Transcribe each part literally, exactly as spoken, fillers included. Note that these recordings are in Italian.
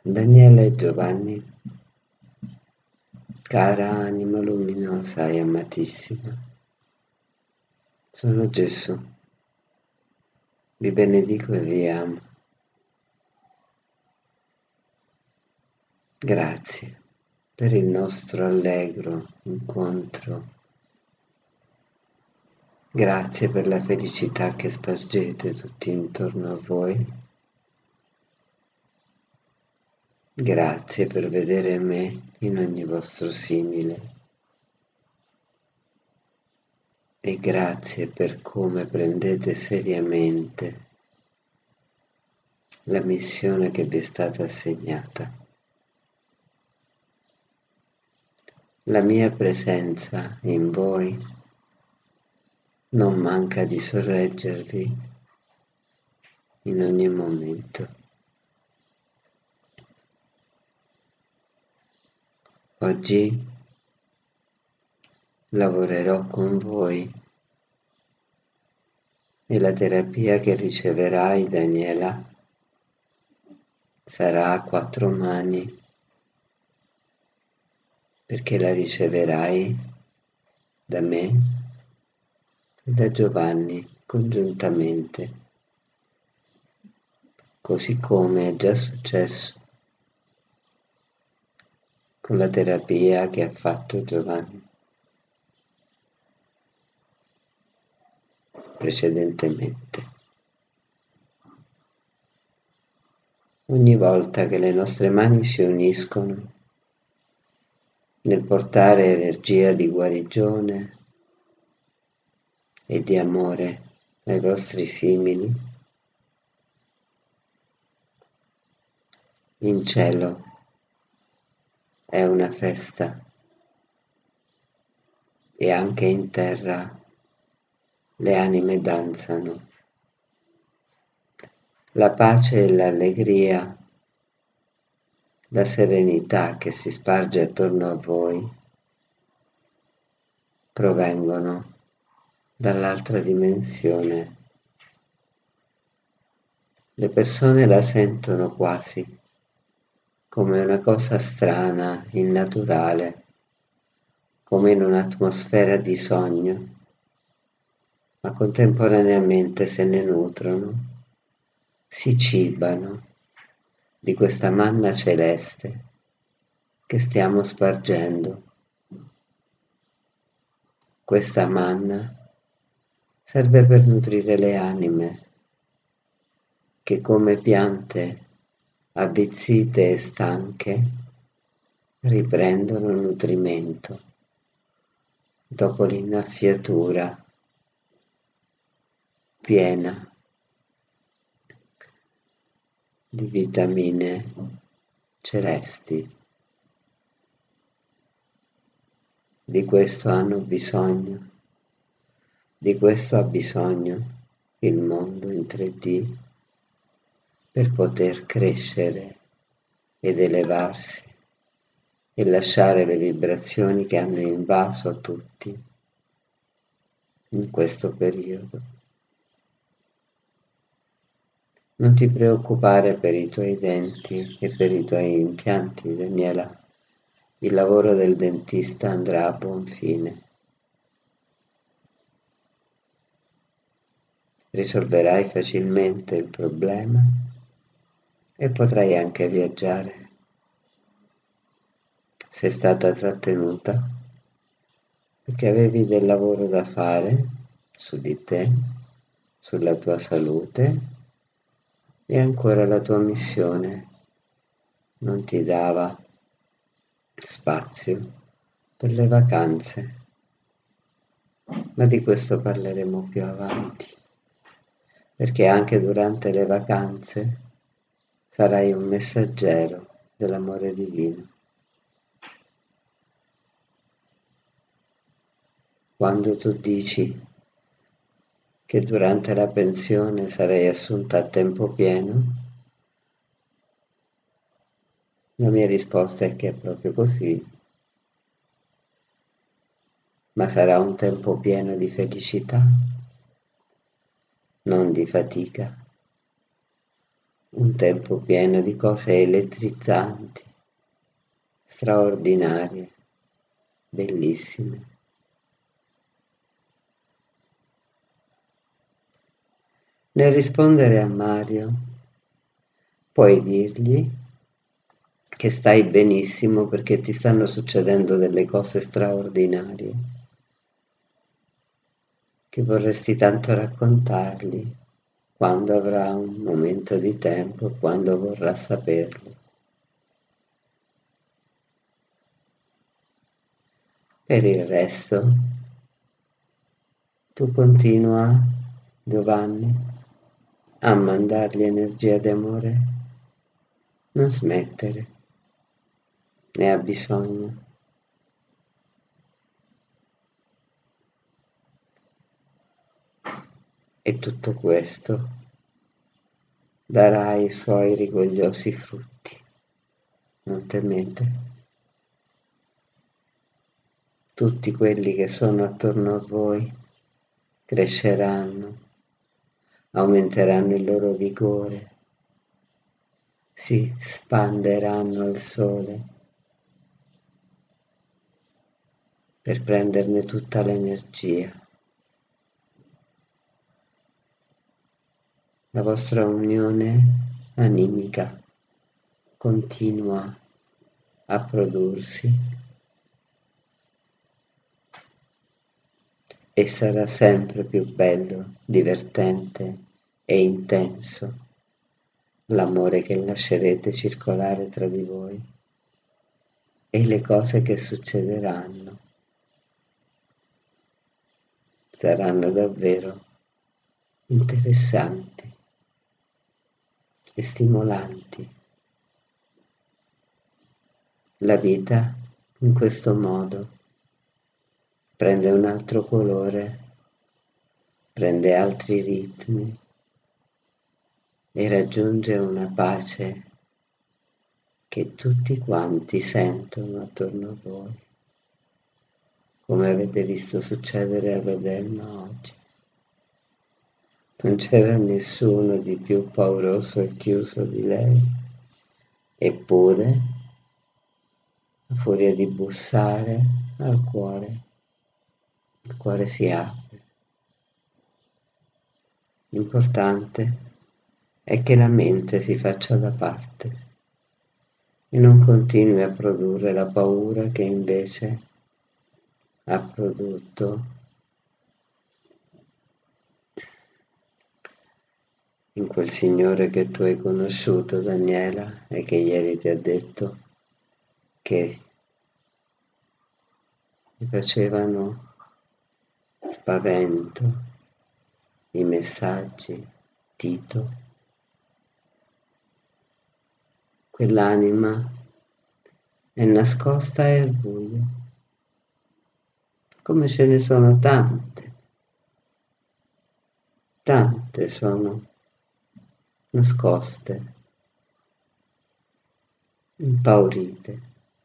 Daniela e Giovanni, cara anima luminosa e amatissima, sono Gesù, vi benedico e vi amo. Grazie per il nostro allegro incontro. Grazie per la felicità che spargete tutti intorno a voi. Grazie per vedere me in ogni vostro simile. E grazie per come prendete seriamente la missione che vi è stata assegnata. La mia presenza in voi non manca di sorreggervi in ogni momento. Oggi lavorerò con voi e la terapia che riceverai, Daniela, sarà a quattro mani, perché la riceverai da me e da Giovanni congiuntamente, così come è già successo con la terapia che ha fatto Giovanni precedentemente. Ogni volta che le nostre mani si uniscono nel portare energia di guarigione e di amore ai vostri simili, in cielo è una festa e anche in terra le anime danzano. La pace e l'allegria, la serenità che si sparge attorno a voi provengono dall'altra dimensione. Le persone la sentono quasi come una cosa strana, innaturale, come in un'atmosfera di sogno, ma contemporaneamente se ne nutrono, si cibano di questa manna celeste che stiamo spargendo. Questa manna serve per nutrire le anime che come piante avvizzite e stanche riprendono nutrimento dopo l'innaffiatura piena di vitamine celesti. Di questo hanno bisogno, di questo ha bisogno il mondo in tre D per poter crescere ed elevarsi e lasciare le vibrazioni che hanno invaso tutti in questo periodo. Non ti preoccupare per i tuoi denti e per i tuoi impianti, Daniela. Il lavoro del dentista andrà a buon fine. Risolverai facilmente il problema e potrai anche viaggiare. Sei stata trattenuta perché avevi del lavoro da fare su di te, sulla tua salute e ancora la tua missione non ti dava spazio per le vacanze, ma di questo parleremo più avanti, perché anche durante le vacanze sarai un messaggero dell'amore divino. Quando tu dici che durante la pensione sarai assunta a tempo pieno, la mia risposta è che è proprio così, ma sarà un tempo pieno di felicità, non di fatica, un tempo pieno di cose elettrizzanti, straordinarie, bellissime. Nel rispondere a Mario, puoi dirgli che stai benissimo perché ti stanno succedendo delle cose straordinarie, che vorresti tanto raccontargli quando avrà un momento di tempo, quando vorrà saperlo. Per il resto, tu continua, Giovanni, a mandargli energia d'amore, non smettere, ne ha bisogno. E tutto questo darà i suoi rigogliosi frutti. Non temete. Tutti quelli che sono attorno a voi cresceranno, aumenteranno il loro vigore, si spanderanno al sole per prenderne tutta l'energia. La vostra unione animica continua a prodursi e sarà sempre più bello, divertente e intenso l'amore che lascerete circolare tra di voi e le cose che succederanno saranno davvero interessanti e stimolanti. La vita in questo modo prende un altro colore, prende altri ritmi e raggiunge una pace che tutti quanti sentono attorno a voi, come avete visto succedere a Lodelma oggi. Non c'era nessuno di più pauroso e chiuso di lei, eppure, a furia di bussare al cuore, il cuore si apre. L'importante è che la mente si faccia da parte e non continui a produrre la paura che invece ha prodotto in quel signore che tu hai conosciuto, Daniela, e che ieri ti ha detto che gli facevano spavento i messaggi, Tito. Quell'anima è nascosta al buio, come ce ne sono tante, tante sono nascoste, impaurite,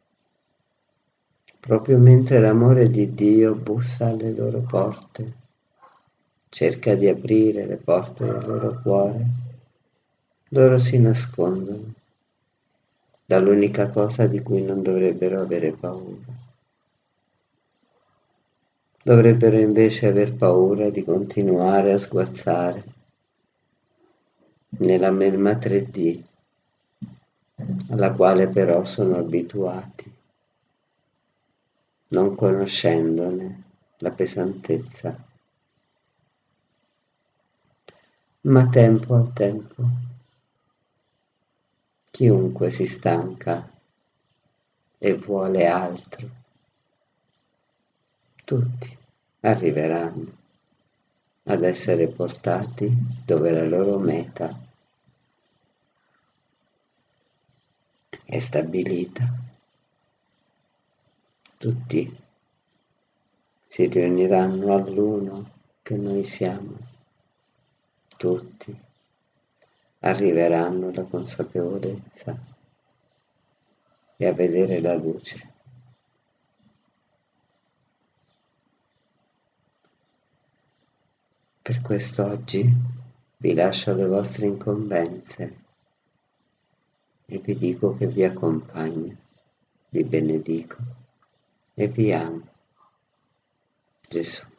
proprio mentre l'amore di Dio bussa alle loro porte, cerca di aprire le porte del loro cuore, loro si nascondono dall'unica cosa di cui non dovrebbero avere paura. Dovrebbero invece aver paura di continuare a sguazzare nella melma tre D, alla quale però sono abituati, non conoscendone la pesantezza. Ma tempo al tempo, chiunque si stanca e vuole altro, tutti arriveranno ad essere portati dove la loro meta è stabilita. Tutti si riuniranno all'uno che noi siamo, tutti arriveranno alla consapevolezza e a vedere la luce. Per quest'oggi vi lascio alle vostre incombenze e vi dico che vi accompagno, vi benedico e vi amo. Gesù.